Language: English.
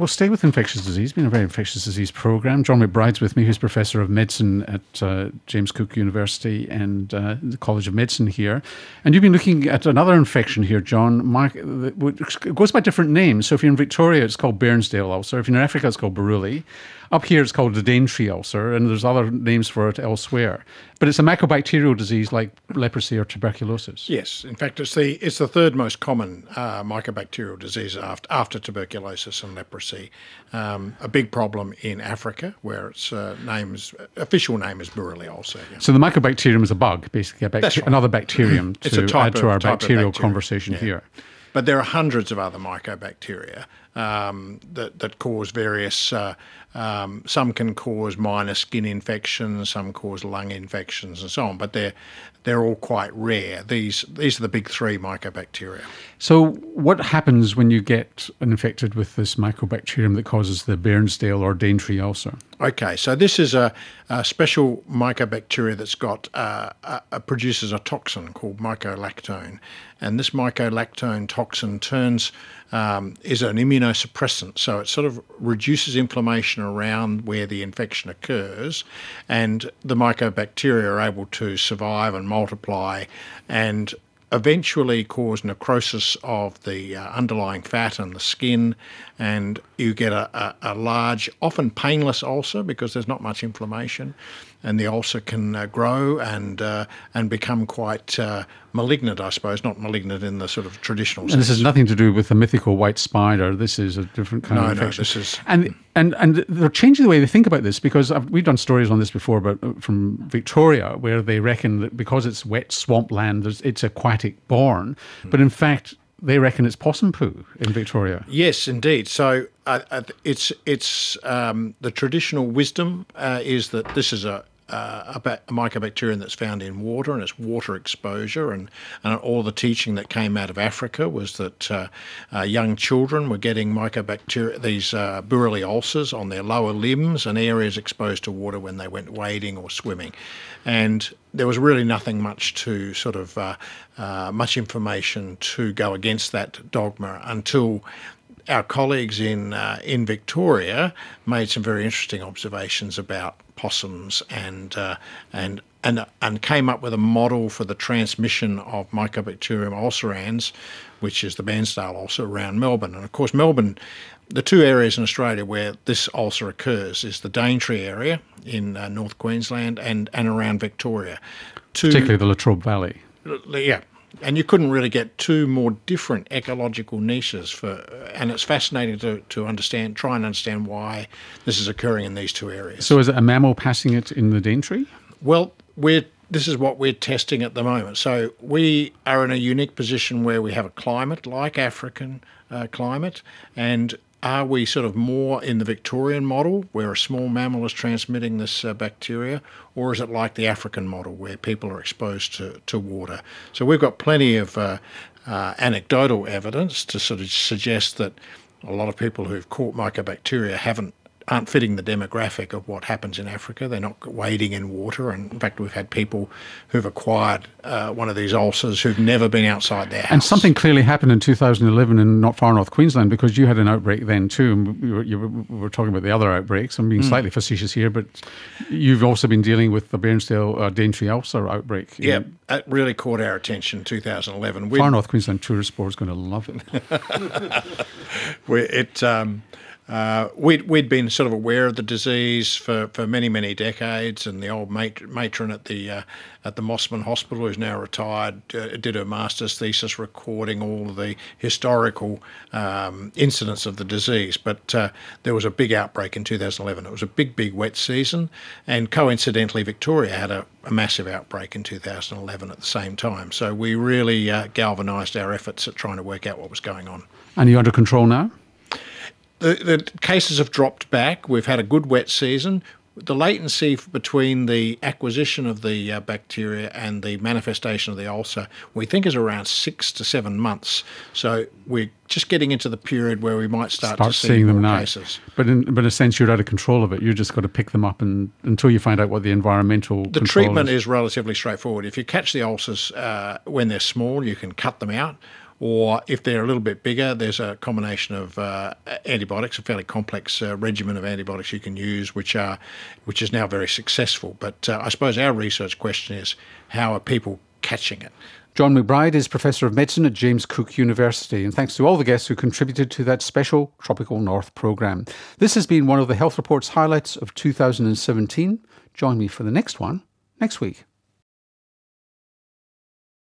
We'll stay with infectious disease. It's been a very infectious disease program. John McBride's with me, who's Professor of Medicine at James Cook University and the College of Medicine here. And you've been looking at another infection here, John. It goes by different names. So if you're in Victoria, it's called Bairnsdale ulcer. If you're in Africa, it's called Buruli. Up here, it's called the Daintree ulcer, and there's other names for it elsewhere. But it's a mycobacterial disease like leprosy or tuberculosis. Yes, in fact, it's the third most common mycobacterial disease after tuberculosis and leprosy. A big problem in Africa, where its official name is Buruli ulcer. Yeah. So the mycobacterium is a bug, basically, That's right. another bacterium It's to a type add to our type of bacterial bacteria. conversation here. But there are hundreds of other mycobacteria that cause various. Some can cause minor skin infections, some cause lung infections, and so on. But they're all quite rare. These are the big three mycobacteria. So what happens when you get infected with this mycobacterium that causes the Bairnsdale or Daintree ulcer? Okay, so this is a special mycobacteria that's got produces a toxin called mycolactone, and this mycolactone toxin is an immunosuppressant, so it sort of reduces inflammation around where the infection occurs, and the mycobacteria are able to survive and multiply and eventually cause necrosis of the underlying fat and the skin, and you get a large, often painless ulcer because there's not much inflammation, and the ulcer can grow and become quite malignant, I suppose, not malignant in the sort of traditional sense. And this has nothing to do with the mythical white spider. This is a different kind of infection. No, this is... And they're changing the way they think about this, because we've done stories on this before from Victoria, where they reckon that because it's wet swampland, it's aquatic born. But in fact, they reckon it's possum poo in Victoria. Yes, indeed. So it's the traditional wisdom is that this is a mycobacterium that's found in water, and it's water exposure, and all the teaching that came out of Africa was that young children were getting mycobacteria, these Buruli ulcers on their lower limbs and areas exposed to water when they went wading or swimming. And there was really nothing much to sort of much information to go against that dogma until our colleagues in Victoria made some very interesting observations about possums and came up with a model for the transmission of Mycobacterium ulcerans, which is the Bairnsdale ulcer, around Melbourne. And of course, Melbourne, the two areas in Australia where this ulcer occurs is the Daintree area in North Queensland and around Victoria. Particularly the Latrobe Valley. Yeah. And you couldn't really get two more different ecological niches and it's fascinating to try and understand why this is occurring in these two areas. So is it a mammal passing it in the Daintree? Well, this is what we're testing at the moment. So we are in a unique position where we have a climate like African climate, and are we sort of more in the Victorian model where a small mammal is transmitting this bacteria, or is it like the African model where people are exposed to water? So we've got plenty of anecdotal evidence to sort of suggest that a lot of people who've caught mycobacteria aren't fitting the demographic of what happens in Africa. They're not wading in water. And in fact, we've had people who've acquired one of these ulcers who've never been outside their house. And something clearly happened in 2011 in not far north Queensland, because you had an outbreak then too. And we were talking about the other outbreaks. I'm being slightly facetious here, but you've also been dealing with the Bairnsdale Daintree ulcer outbreak. Yeah, it really caught our attention in 2011. Far North Queensland Tourist Board is going to love it. We'd been sort of aware of the disease for many, many decades, and the old matron at the Mossman Hospital, who's now retired, did her master's thesis recording all of the historical incidents of the disease. But there was a big outbreak in 2011. It was a big wet season, and coincidentally Victoria had a massive outbreak in 2011 at the same time. So we really galvanised our efforts at trying to work out what was going on. And are you under control now? The cases have dropped back. We've had a good wet season. The latency between the acquisition of the bacteria and the manifestation of the ulcer, we think, is around 6 to 7 months. So we're just getting into the period where we might start to see them more now. cases. But in a sense, you're out of control of it. You've just got to pick them up until you find out what the environmental The control treatment is relatively straightforward. If you catch the ulcers when they're small, you can cut them out. or if they're a little bit bigger, there's a combination of antibiotics, a fairly complex regimen of antibiotics you can use, which is now very successful. But I suppose our research question is, how are people catching it? John McBride is Professor of Medicine at James Cook University, and thanks to all the guests who contributed to that special Tropical North programme. This has been one of the Health Report's highlights of 2017. Join me for the next one next week.